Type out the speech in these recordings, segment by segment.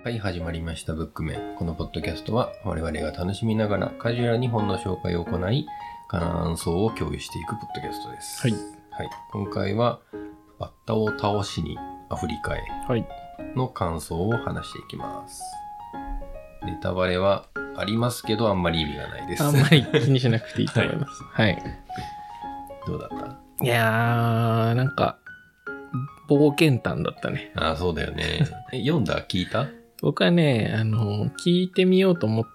はい、始まりましたブックメン。このポッドキャストは我々が楽しみながらカジュアルに本の紹介を行い、感想を共有していくポッドキャストです。 はい。 はい、今回はバッタを倒しにアフリカへの感想を話していきます。ネタバレはありますけどあんまり意味がないです。 あんまり気にしなくていいと思います。はい。 どうだった？ いやー、なんか、冒険譚だったね。 ああ、そうだよね。読んだ？聞いた？ 僕はね、聞いてみようと思って、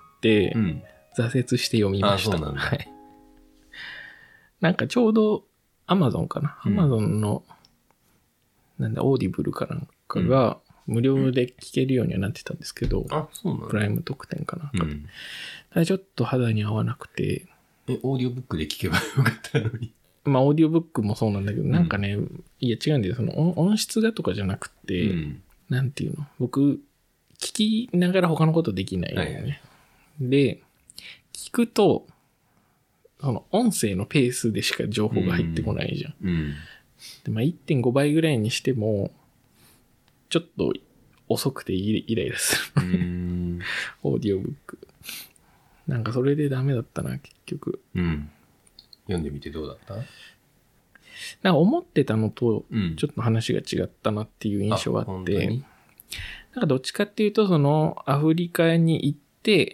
挫折して読みました。 あ、そうなんだ。 はい。なんかちょうど Amazon かな。Amazon の、オーディブルかなんかが無料で聞けるようにはなってたんですけど、 あ、そうなんだ。 プライム特典かなんかで。ただちょっと肌に合わなくて。 オーディオブックで聞けばよかったのに。 まあ、オーディオブックもそうなんだけど、なんかね、いや違うんだよ。その音質がとかじゃなくて、なんていうの？僕、聞きながら他のことできないよね。はいはい、で、聞くと、その音声のペースでしか情報が入ってこないじゃん。で、まあ、1.5 倍ぐらいにしても、ちょっと遅くてイライラする。オーディオブック。なんかそれでダメだったな、結局。 読んでみてどうだった？ なんか思ってたのと、ちょっと話が違ったなっていう印象があって、なんかどっちかっていうと、そのアフリカに行って、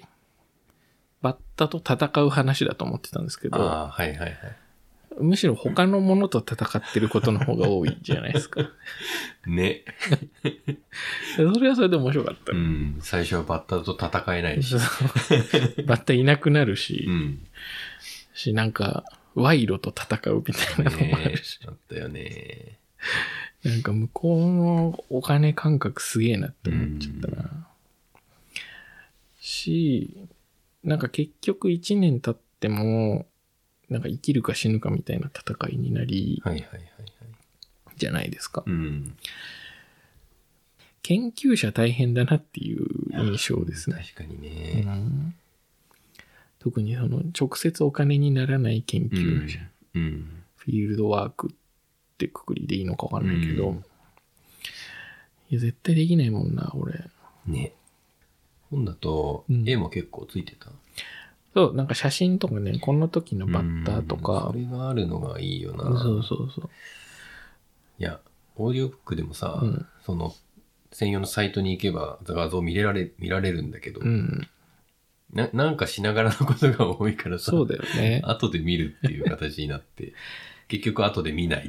バッタと戦う話だと思ってたんですけど、 はいはいはい、 むしろ他のものと戦ってることの方が多いじゃないですか。 ね。 それはそれで面白かった。 最初はバッタと戦えないし。 バッタいなくなるし、なんか、賄賂と戦うみたいなのもあるし。 あったよね。 なんか向こうのお金感覚すげえなって思っちゃったな。なんか結局1年経っても、なんか生きるか死ぬかみたいな戦いになり、じゃないですか。研究者大変だなっていう印象ですね。 確かにね。 特にその直接お金にならない研究者。フィールドワークってくくりでいいのかわかんないけど、いや絶対できないもんな、俺。 ね。本だと絵も結構ついてた？ そう、なんか写真とかね、この時のバッターとか。 それがあるのがいいよな。 そう。 いや、オーディオブックでもさ、その専用のサイトに行けば画像見られるんだけど、なんかしながらのことが多いからさ、 そうだよね。 後で見るっていう形になって、結局後で見ないって。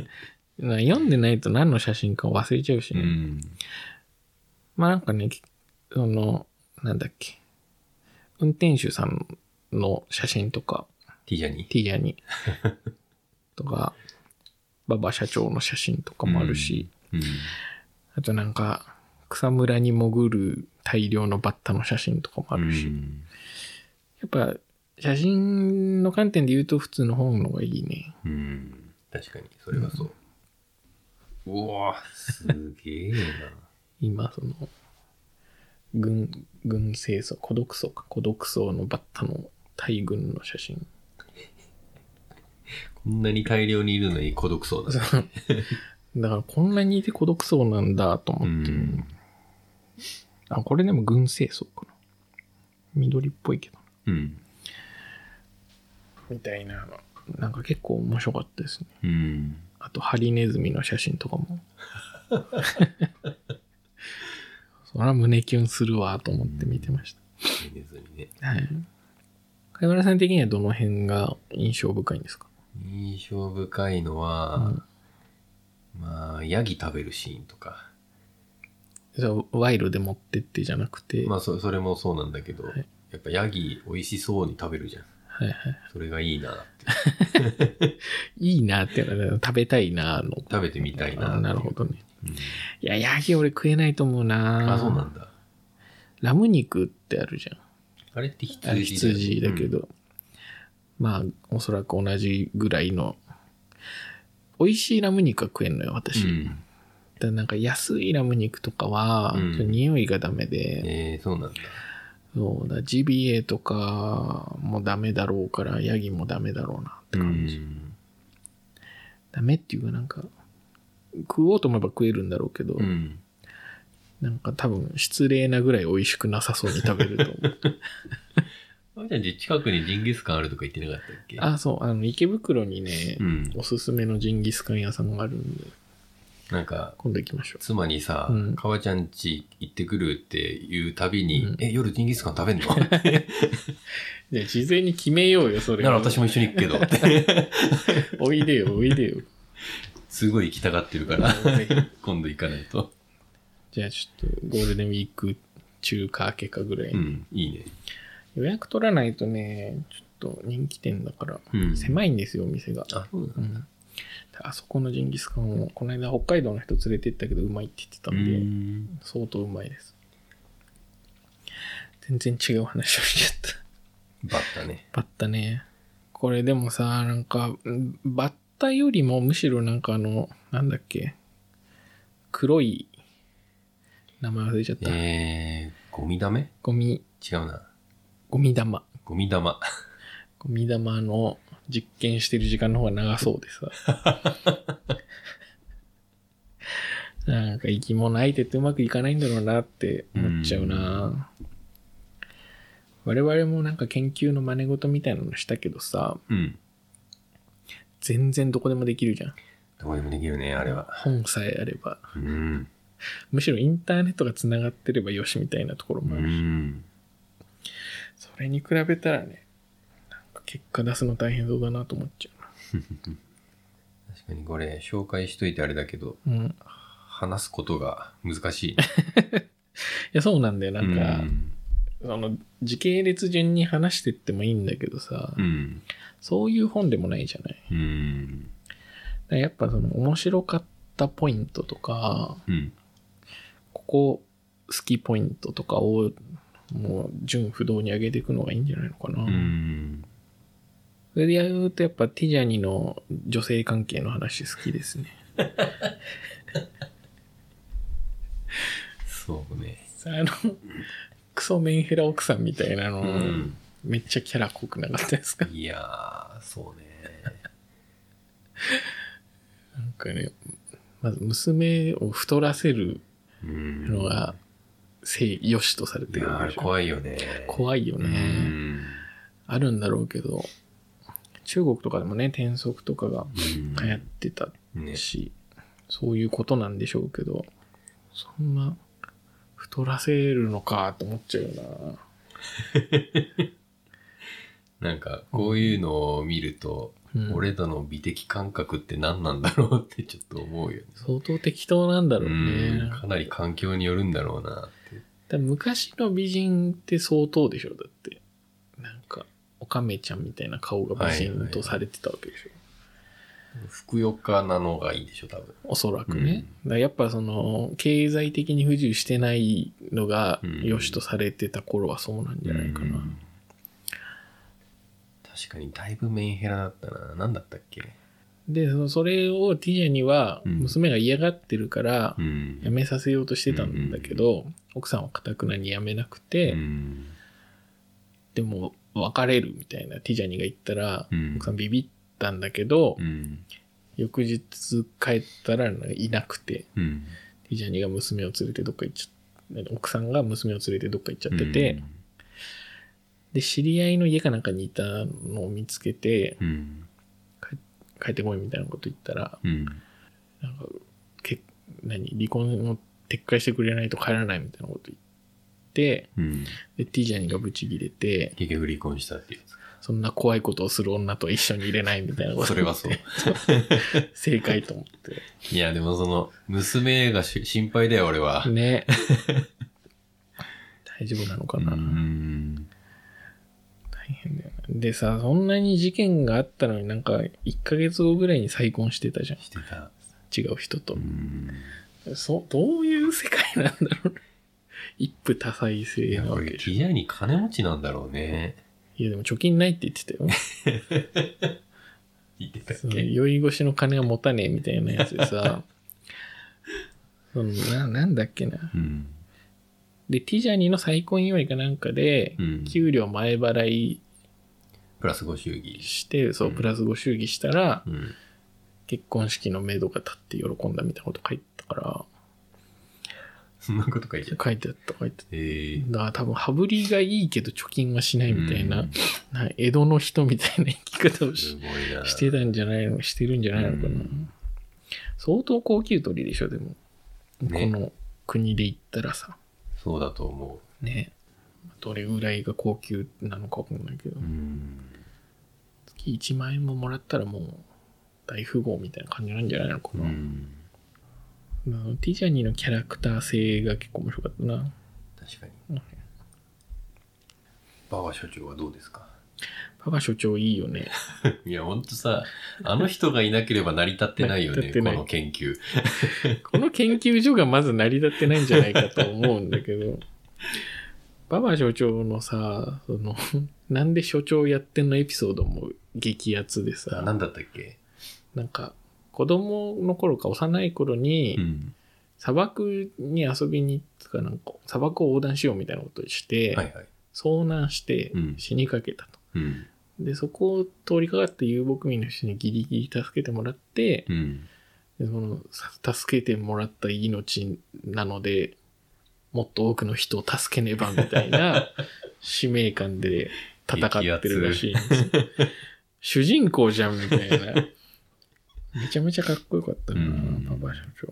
読んでないと何の写真か忘れちゃうしね。まあなんかね、なんだっけ。運転手さんの写真とか。 ティジャニとか、馬場社長の写真とかもあるし。あとなんか、草むらに潜る大量のバッタの写真とかもあるし。やっぱ、写真の観点で言うと普通の本の方がいいね。 確かに、それはそう。うわぁ、すげえな。 今、その、軍清掃、孤独層のバッタの大群の写真。 こんなに大量にいるのに孤独層だね。 だからこんなにいて孤独層なんだと思って。これでも軍清掃かな。緑っぽいけど。みたいな。なんか結構面白かったですね。あと、ハリネズミの写真とかも。そりゃ胸キュンするわと思って見てました。 ハリネズミね。 はい。貝原さん的にはどの辺が印象深いんですか？ 印象深いのは、まあ、ヤギ食べるシーンとか。 賄賂で持ってってじゃなくて。 まあ、それもそうなんだけど、やっぱヤギ美味しそうに食べるじゃん。それがいいなって。 いいなって食べたいなの。 食べてみたいな。 なるほどね。いや、ヤギ俺食えないと思うな。 そうなんだ。 ラム肉ってあるじゃん。 あれって羊だけど。まあ、おそらく同じぐらいの。美味しいラム肉は食えんのよ、私。だなんか安いラム肉とかは、匂いがダメで。 そうなんだ。 そうだ、ジビエとかもダメだろうから、ヤギもダメだろうなって感じ。ダメっていうかなんか、食おうと思えば食えるんだろうけど、 なんか多分失礼なぐらい美味しくなさそうに食べると思う。 じゃあ近くにジンギスカンあるとか言ってなかったっけ？ あ、そう、池袋にね、おすすめのジンギスカン屋さんがあるんで。 なんか、 今度行きましょう。 妻にさ、川ちゃん家行ってくるっていうたびに、夜ジンギスカン食べんの？ じゃあ事前に決めようよ、それ。 なら私も一緒に行くけど。 おいでよ、おいでよ。 すごい行きたがってるから、今度行かないと。 じゃあちょっとゴールデンウィーク中か明けかぐらいに。 いいね。 予約取らないとね、ちょっと人気店だから、狭いんですよ、お店が。 あ、そうだね。 あそこのジンギスカンを、この間北海道の人連れて行ったけどうまいって言ってたんで、相当うまいです。全然違う話をしちゃった。 バッタね。 バッタね。これでもさ、なんか、バッタよりもむしろなんかなんだっけ、黒い、名前忘れちゃった。 ゴミダメ？ 違うな。ゴミ玉。 ゴミ玉。 ゴミ玉の実験してる時間の方が長そうでさ。なんか生き物相手ってうまくいかないんだろうなって思っちゃうな。我々もなんか研究の真似事みたいなのしたけどさ、全然どこでもできるじゃん。 どこでもできるね、あれは。 本さえあれば。むしろインターネットがつながってればよしみたいなところもあるし。それに比べたらね、なんか結果出すの大変そうだなと思っちゃうな。 確かにこれ紹介しといてあれだけど、話すことが難しい。いや、そうなんだよ。なんか、時系列順に話してってもいいんだけどさ、そういう本でもないじゃない。やっぱ面白かったポイントとか、ここ好きポイントとかをもう順不動に上げていくのがいいんじゃないのかな。それで言うとやっぱティジャニの女性関係の話好きですね。 そうね。 クソメンヘラ奥さんみたいなの、めっちゃキャラ濃くなかったですか？ いやー、そうね。 なんかね、まず娘を太らせるのが良しとされてるでしょ。 怖いよね。 怖いよね。あるんだろうけど、中国とかでもね、転足とかが流行ってたし、そういうことなんでしょうけど、そんな太らせるのかと思っちゃうな。なんか、こういうのを見ると、俺らの美的感覚って何なんだろうってちょっと思うよね。 相当適当なんだろうね。 かなり環境によるんだろうなって。 昔の美人って相当でしょ、だって。なんか、おかめちゃんみたいな顔が美人とされてたわけでしょ。 ふくよかなのがいいでしょ、多分。 おそらくね。だやっぱ経済的に不自由してないのが良しとされてた頃はそうなんじゃないかな。 確かにだいぶメンヘラだったな。何だったっけ？ で、それをティジャには娘が嫌がってるからやめさせようとしてたんだけど、奥さんは堅くなにやめなくて、でも別れるみたいなティジャニが言ったら、奥さんビビったんだけど、翌日帰ったらいなくて、ティジャニが娘を連れてどっか行っちゃって、奥さんが娘を連れてどっか行っちゃってて、で、知り合いの家かなんかにいたのを見つけて、帰ってこいみたいなこと言ったら、なんか、離婚を撤回してくれないと帰らないみたいなこと言って、で、ティジャニがブチギレて、 結局離婚したっていう。 そんな怖いことをする女と一緒に入れないみたいなこと。 それはそう。 正解と思って。 いや、でも娘が心配だよ、俺は。 ね。大丈夫なのかな。大変だよね。でさ、そんなに事件があったのになんか1ヶ月後ぐらいに再婚してたじゃん。 してた。 違う人と。どういう世界なんだろう。一夫多妻制なわけでしょ。 ティジャニ金持ちなんだろうね。 いやでも貯金ないって言ってたよ。 言ってたっけ？ 酔い越しの金は持たねえみたいなやつでさ。なんだっけな。で、ティジャニの再婚祝いかなんかで、給料前払いプラスご祝儀して、そう、プラスご祝儀したら、結婚式のめどが立って喜んだみたいなこと書いてたから、 そんなこと書いてあった。 書いてあった。だから多分、羽振りがいいけど貯金はしないみたいな、江戸の人みたいな生き方をしてたんじゃないの、してるんじゃないのかな。相当高級鳥でしょ、でも。ね、この国で言ったらさ。 そうだと思う。ね。どれぐらいが高級なのかわかんないけど。月1万円ももらったらもう大富豪みたいな感じなんじゃないのかな。ティジャニーのキャラクター性が結構面白かったな。 確かに。馬場所長はどうですか？ 馬場所長いいよね。 いや、ほんとさ、あの人がいなければ成り立ってないよね、この研究。 この研究所がまず成り立ってないんじゃないかと思うんだけど、馬場所長のさ、なんで所長やってんのエピソードも激アツでさ。 なんだったっけ？ なんか、子供の頃か幼い頃に、砂漠に遊びに行ったかなんか、砂漠を横断しようみたいなことをして、遭難して死にかけたと。で、そこを通りかかって遊牧民の人にギリギリ助けてもらって、でその助けてもらった命なので、もっと多くの人を助けねばみたいな使命感で戦ってるらしいんですよ。主人公じゃんみたいな。めちゃめちゃかっこよかったな、馬場所長。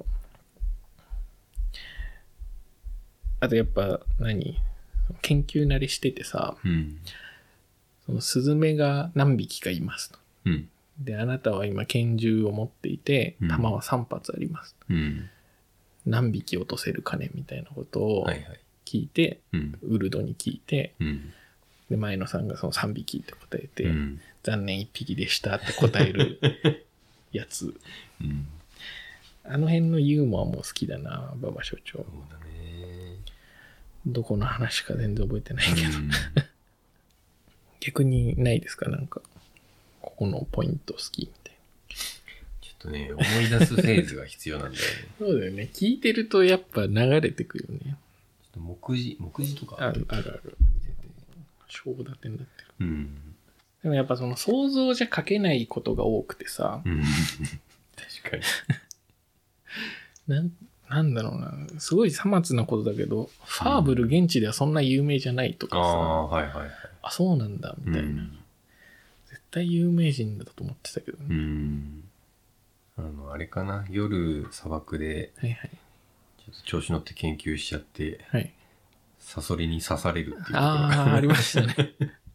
あとやっぱ研究慣れしててさ、そのスズメが何匹かいますと。で、あなたは今拳銃を持っていて、弾は3発あります。何匹落とせるかねみたいなことを聞いて、ウルドに聞いて、で、前野さんがその3匹って答えて、残念1匹でしたって答えるやつ。あの辺のユーモアも好きだな、馬場所長。そうだね。どこの話か全然覚えてないけど。逆にないですか？なんか、ここのポイント好きみたいな。 ちょっとね、思い出すフェーズが必要なんだよね。 そうだよね。聞いてるとやっぱ流れてくるよね。 ちょっと目次とかある。章立てになってる。でもやっぱその想像じゃ書けないことが多くてさ。 確かに。なんだろうな。すごいさまつなことだけど、ファーブル現地ではそんな有名じゃないとかさ。あ、そうなんだ、みたいな。絶対有名人だと思ってたけどね。 あれかな。夜砂漠で、ちょっと調子乗って研究しちゃって、サソリに刺されるっていうところがありましたね。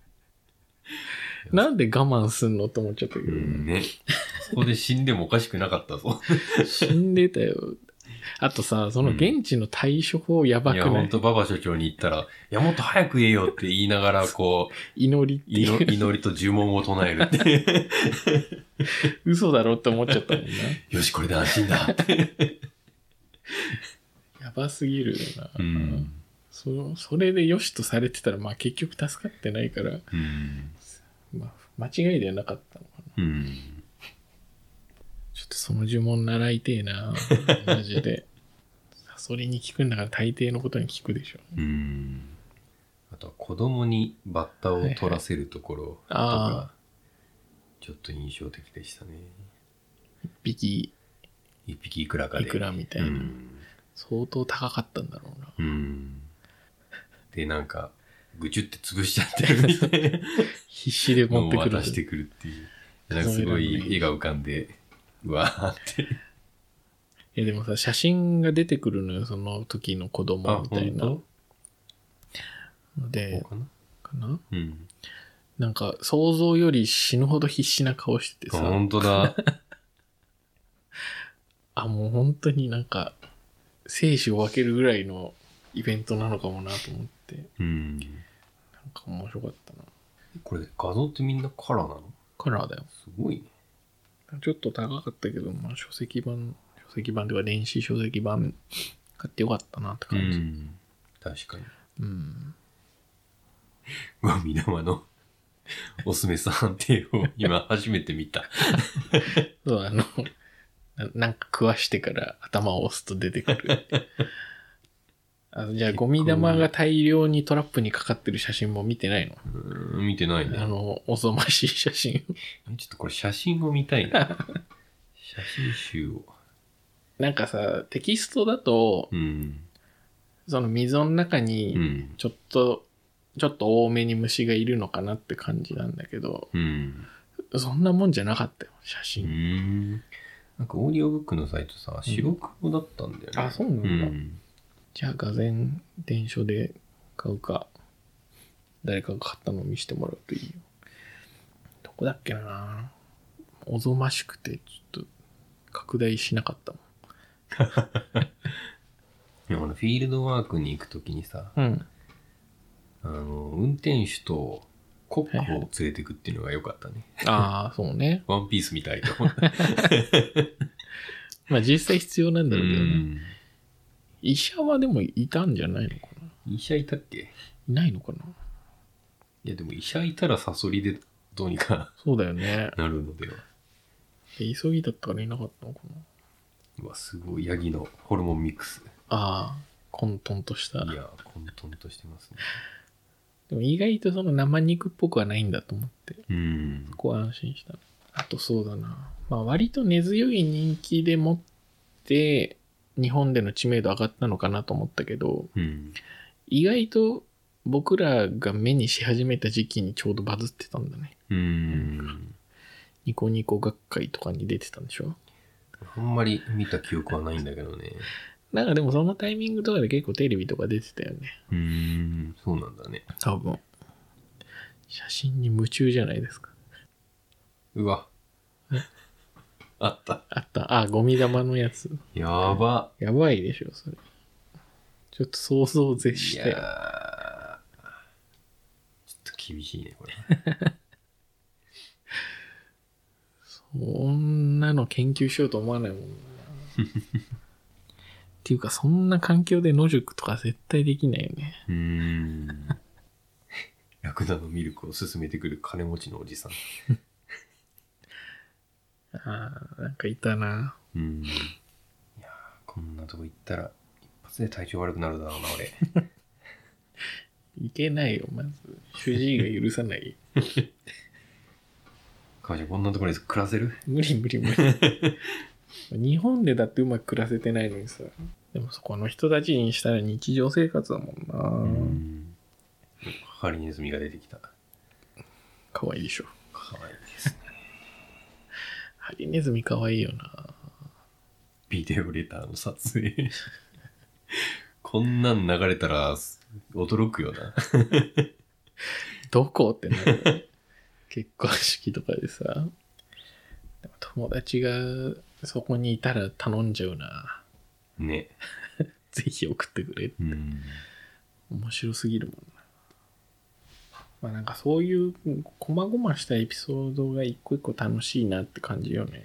なんで我慢すんのと思っちゃったけどね。そこで死んでもおかしくなかったぞ。 死んでたよ。あとさ、その現地の対処法やばくない？ いや、ほんと馬場所長に言ったら、いや、もっと早く言えよって言いながら、こう、祈りと呪文を唱えるって。 嘘だろって思っちゃったもんな。 よし、これで安心だって。 やばすぎるよな。それでよしとされてたら、まあ結局助かってないから、まあ、間違いではなかったのかな。ちょっとその呪文習いてえな、マジで。サソリに聞くんだから大抵のことに聞くでしょ。 あとは子供にバッタを取らせるところとか、ちょっと印象的でしたね。 一匹いくらかで。 いくらみたいな。相当高かったんだろうな。 で、なんか、ぐちゅって潰しちゃってるみたいな。 必死で持ってくる。 渡してくるっていう。なんかすごい絵が浮かんで、うわーって。 でもさ、写真が出てくるのよ、その時の子供みたいな。で、かな？なんか、想像より死ぬほど必死な顔しててさ。 本当だ。 もう本当になんか、生死を分けるぐらいのイベントなのかもなと思って。なんか面白かったな。 これ画像ってみんなカラーなの？ カラーだよ。 すごいね。 ちょっと高かったけど、まあ書籍版では電子書籍版買ってよかったなって感じ。確かに。ゴミ玉のおすめさんっていうを今初めて見た。 そう、なんか食わしてから頭を押すと出てくる。じゃあゴミ玉が大量にトラップにかかってる写真も見てないの？ 見てないね。 おぞましい写真。 ちょっとこれ写真を見たいな。写真集を。 なんかさ、テキストだと、 その溝の中にちょっと多めに虫がいるのかなって感じなんだけど、そんなもんじゃなかったよ、写真。 なんかオーディオブックのサイトさ、白黒だったんだよね。 あ、そうなんだ。じゃあ、がぜん電書で買うか、誰かが買ったのを見せてもらうといいよ。どこだっけな。おぞましくて、ちょっと、拡大しなかったもん。 フィールドワークに行くときにさ、運転手とコックを連れてくっていうのが良かったね。 ああ、そうね。 ワンピースみたいと。 まあ実際必要なんだろうけどね。医者はでもいたんじゃないのかな。 医者いたっけ？ いないのかな。 いやでも医者いたらサソリでどうにかそうだよね。 なるのでは。 で急ぎだったからいなかったのかな。 うわ、すごい。ヤギのホルモンミックス。 ああ、混沌とした。 いや、混沌としてますね。 でも意外とその生肉っぽくはないんだと思って。そこは安心した。あとそうだな。まあ割と根強い人気でもって、日本での知名度上がったのかなと思ったけど、意外と僕らが目にし始めた時期にちょうどバズってたんだね。ニコニコ学会とかに出てたんでしょ？ あんまり見た記憶はないんだけどね。 なんかでもそのタイミングとかで結構テレビとか出てたよね。 そうなんだね。 多分。写真に夢中じゃないですか。 うわ。あった。 あった。あ、ゴミ玉のやつ。 やば。 やばいでしょ、それ。ちょっと想像を絶したよ。 いやちょっと厳しいね、これ。 そんなの研究しようと思わないもんな。っていうか、そんな環境で野宿とか絶対できないよね。 ラクダのミルクを勧めてくる金持ちのおじさん。 ああ、なんかいたな。 いやこんなとこ行ったら一発で体調悪くなるだろうな、俺。 いけないよ、まず。主治医が許さない。 母ちゃん、こんなところで暮らせる？ 無理。日本でだってうまく暮らせてないのにさ。でもそこの人たちにしたら日常生活だもんな。 ハリネズミが出てきた。 かわいいでしょ。 かわいいですね。 ハリネズミかわいいよな。 ビデオレターの撮影。こんなん流れたら驚くよな。 どこってなる。結婚式とかでさ。でも友達がそこにいたら頼んじゃうな。 ね。 ぜひ送ってくれって。面白すぎるもんな。まあなんかそういう細々したエピソードが一個一個楽しいなって感じよね。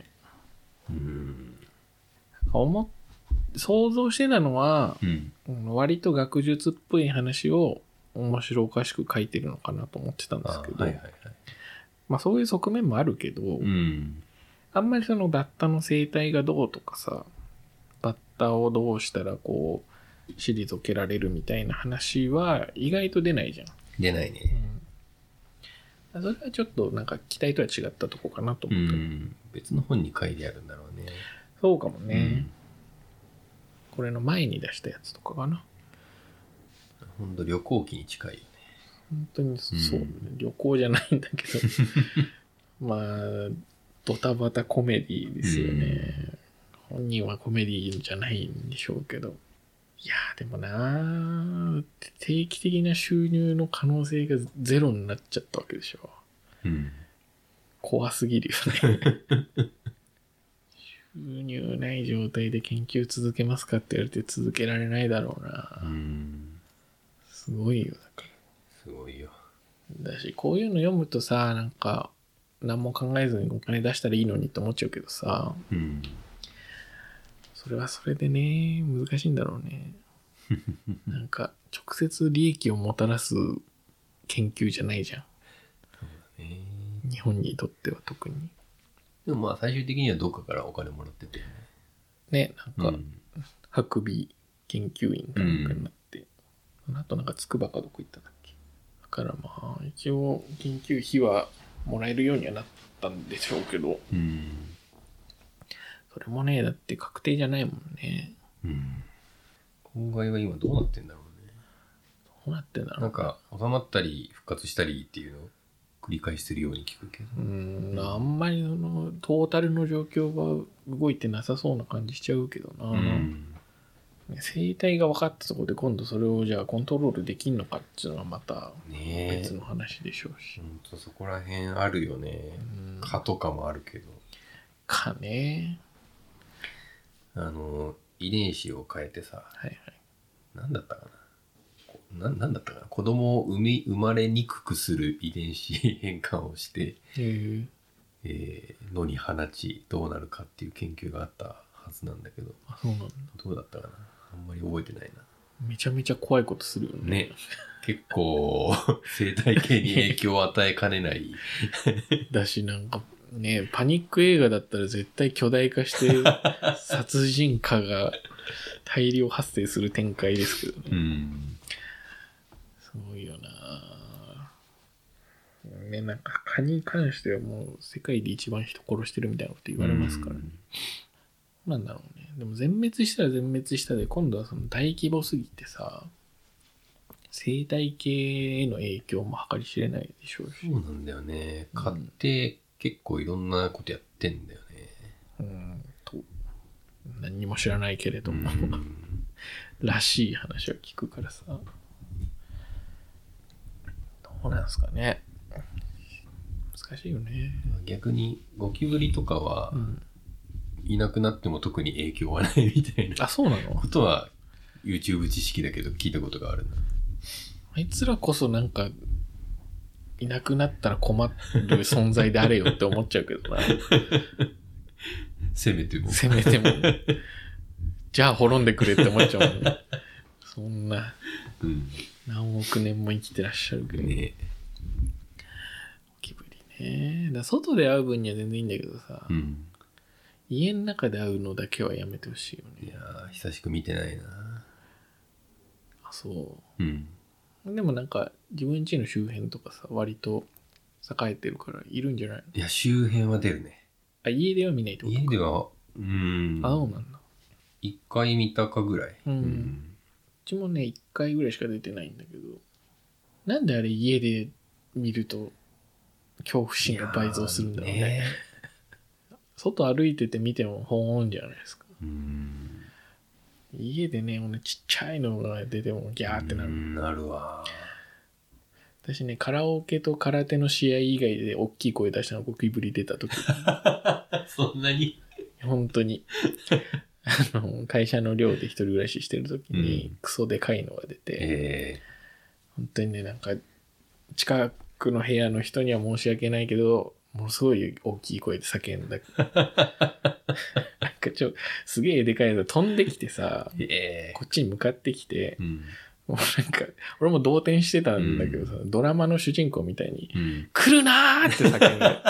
想像してたのは、割と学術っぽい話を面白おかしく書いてるのかなと思ってたんですけど、まあそういう側面もあるけど、あんまりそのバッタの生態がどうとかさ、バッタをどうしたらこう退けられるみたいな話は意外と出ないじゃん。 出ないね。 それはちょっとなんか期待とは違ったとこかなと思った。 別の本に書いてあるんだろうね。 そうかもね。これの前に出したやつとかかな。 ほんと旅行記に近いよね。 本当にそう、旅行じゃないんだけど。まあ、ドタバタコメディですよね。本人はコメディじゃないんでしょうけど。いやーでもなー、定期的な収入の可能性がゼロになっちゃったわけでしょ。怖すぎるよね。収入ない状態で研究続けますかって言われて続けられないだろうな。すごいよ、だから。 すごいよ。 だし、こういうの読むとさ、なんか、何も考えずにお金出したらいいのにって思っちゃうけどさ、それはそれでね、難しいんだろうね。なんか、直接利益をもたらす研究じゃないじゃん。 そうだね。 日本にとっては特に。 でもまあ最終的にはどっかからお金もらってて。 ね、なんか、白尾研究員かなんかになって、あとなんか筑波かどこ行ったんだっけ。だからまあ、一応研究費はもらえるようにはなったんでしょうけど、それもね、だって確定じゃないもんね。 こ損害は今どうなってんだろうね。 どうなってんだろう。 なんか収まったり復活したりっていうのを繰り返してるように聞くけど。 あんまりトータルの状況が動いてなさそうな感じしちゃうけどな。生態が分かったところで今度それをじゃあコントロールできんのかっていうのはまた別の話でしょうし。 ほんとそこら辺あるよね。蚊とかもあるけど。 蚊ね。 遺伝子を変えてさ、 はいはい、 なんだったかな。なんだったかな。子供を生まれにくくする遺伝子変換をして、野に放ちどうなるかっていう研究があったはずなんだけど。 あ、そうなんだ。 どうだったかな。あんまり覚えてないな。 めちゃめちゃ怖いことするよね。 ね。結構生態系に影響を与えかねないだしなんかね、パニック映画だったら絶対巨大化して殺人魔が大量発生する展開ですけどね。すごいよな。ね、なんか蚊に関してはもう世界で一番人殺してるみたいなこと言われますからね。なんだろうね。でも全滅したら全滅したで、今度はその大規模すぎてさ、生態系への影響も計り知れないでしょうし。 そうなんだよね。蚊って結構いろんなことやってんだよね。 何にも知らないけれどもらしい話を聞くからさ。どうなんすかね。難しいよね。 逆にゴキブリとかは、いなくなっても特に影響はないみたいな。 あ、そうなの？ ことは YouTube 知識だけど聞いたことがあるな。 あいつらこそなんかいなくなったら困る存在であれよって思っちゃうけどな。 せめても。 じゃあ滅んでくれって思っちゃうもんね。そんな、何億年も生きてらっしゃるけどね。ゴキブリね。だ外で会う分には全然いいんだけどさ、家の中で会うのだけはやめてほしいよね。 いやー、久しく見てないな。 あ、そう。でもなんか自分家の周辺とかさ、割と栄えてるからいるんじゃないの？ いや、周辺は出るね。 あ、家では見ないってことか。 家では、 あ、そうなんだ。 一回見たかぐらい。 うちもね、一回ぐらいしか出てないんだけど、なんであれ家で見ると恐怖心が倍増するんだろうね。外歩いてて見てもほーんじゃないですか。家でね、ちっちゃいのが出てもギャーってなる。 なるわ。 私ね、カラオケと空手の試合以外で大きい声出したのゴキブリ出た時。 そんなに？ 本当に。会社の寮で一人暮らししてる時にクソでかいのが出て、本当にね、なんか近くの部屋の人には申し訳ないけど、ものすごい大きい声で叫んだ。なんかすげえでかいの飛んできてさ、こっちに向かってきて、もうなんか、俺も動転してたんだけどさ、ドラマの主人公みたいに、来るなーって叫んで。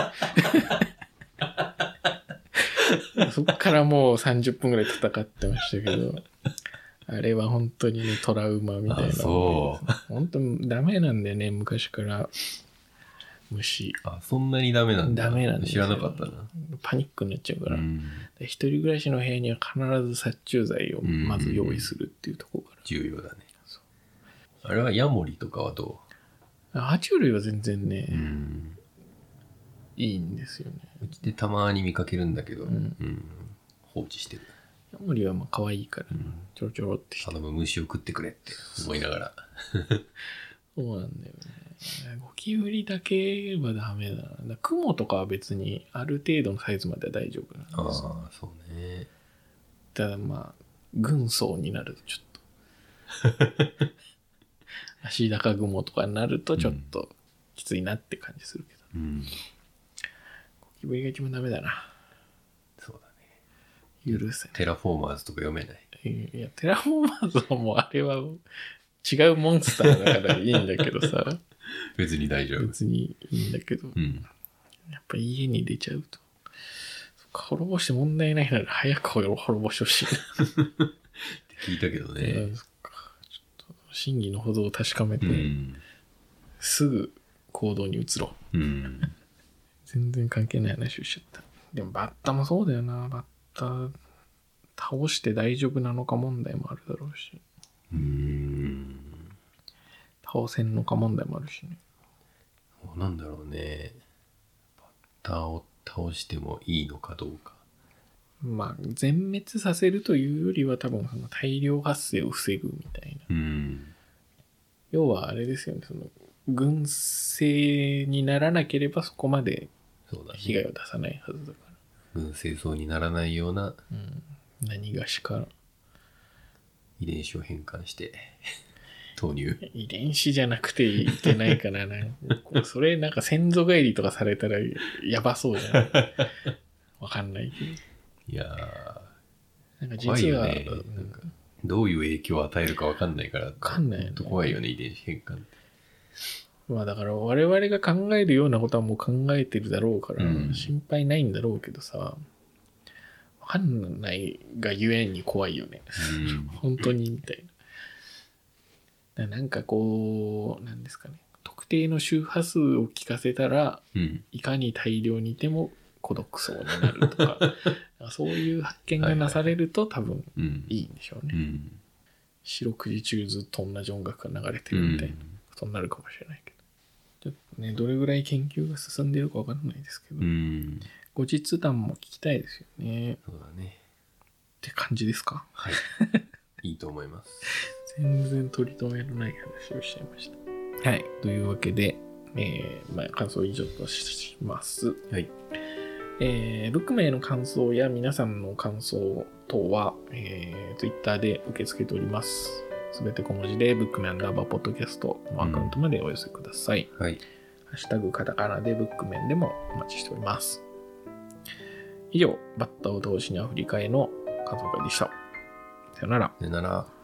そっからもう30分ぐらい戦ってましたけど、あれは本当にね、トラウマみたいな。 そう。 本当にダメなんだよね、昔から虫。 あ、そんなにダメなんだ。 ダメなんだ。 知らなかったな。 パニックになっちゃうから。一人暮らしの部屋には必ず殺虫剤をまず用意するっていうところから。 重要だね。あれはヤモリとかはどう？爬虫類は全然ね、いいんですよね。 うちでたまに見かけるんだけど、放置してる。 ヤモリはまあ可愛いから、ちょろちょろってして。 頼む虫を食ってくれって思いながら。 そうなんだよね。ゴキブリだけはダメだな。クモとかは別にある程度のサイズまでは大丈夫なんですよ。 ああ、そうね。 ただまあ、軍曹になるとちょっと。足高雲とかになるとちょっときついなって感じするけど。ゴキブリが一番ダメだな。 そうだね。 許せない。 テラフォーマーズとか読めない。 いや、テラフォーマーズはもうあれは違うモンスターだからいいんだけどさ。 別に大丈夫。 別にいいんだけど。やっぱ家に出ちゃうと。滅ぼして問題ないなら早く滅ぼしてほしいな。 聞いたけどね。 真偽のほどを確かめて、すぐ行動に移ろう。全然関係ない話をしちゃった。でもバッタもそうだよな。バッタ倒して大丈夫なのか問題もあるだろうし。 倒せんのか問題もあるしね。 なんだろうね。バッターを倒してもいいのかどうか。 まあ、全滅させるというよりは多分その大量発生を防ぐみたいな。要はあれですよね。その群生にならなければそこまで被害を出さないはずだから。 群生層にならないような、 何がしか遺伝子を変換して投入。 遺伝子じゃなくていけないからな。それなんか先祖返りとかされたらやばそうじゃん。わかんないけど。 いやー、なんか実は、 ね、なんかどういう影響を与えるかわかんないから、わかんないよね。 怖いよね、遺伝子変換って。 まあだから我々が考えるようなことはもう考えてるだろうから、心配ないんだろうけどさ、わかんないがゆえに怖いよね。本当にみたいな。なんかこう、なんですかね。特定の周波数を聞かせたら、いかに大量にいても孤独そうになるとか、そういう発見がなされると多分いいんでしょうね。四六時中ずっと同じ音楽が流れてるみたいなことになるかもしれないけど。ちょっとね、どれぐらい研究が進んでいるかわからないですけど、後日談も聞きたいですよね。 そうだね。 って感じですか？ はい。いいと思います。 全然取り留めのない話をしちゃいました。はい。というわけで、感想を以上とします。 はい。 ブックメンへの感想や皆さんの感想等は、Twitter で受け付けております。すべて小文字で、ブックメン&ポッドキャストのアカウントまでお寄せください。 はい。 ハッシュタグカタカナでブックメンでもお待ちしております。以上、バッタを同時にアフリカへの感想会でした。さよなら。 さよなら。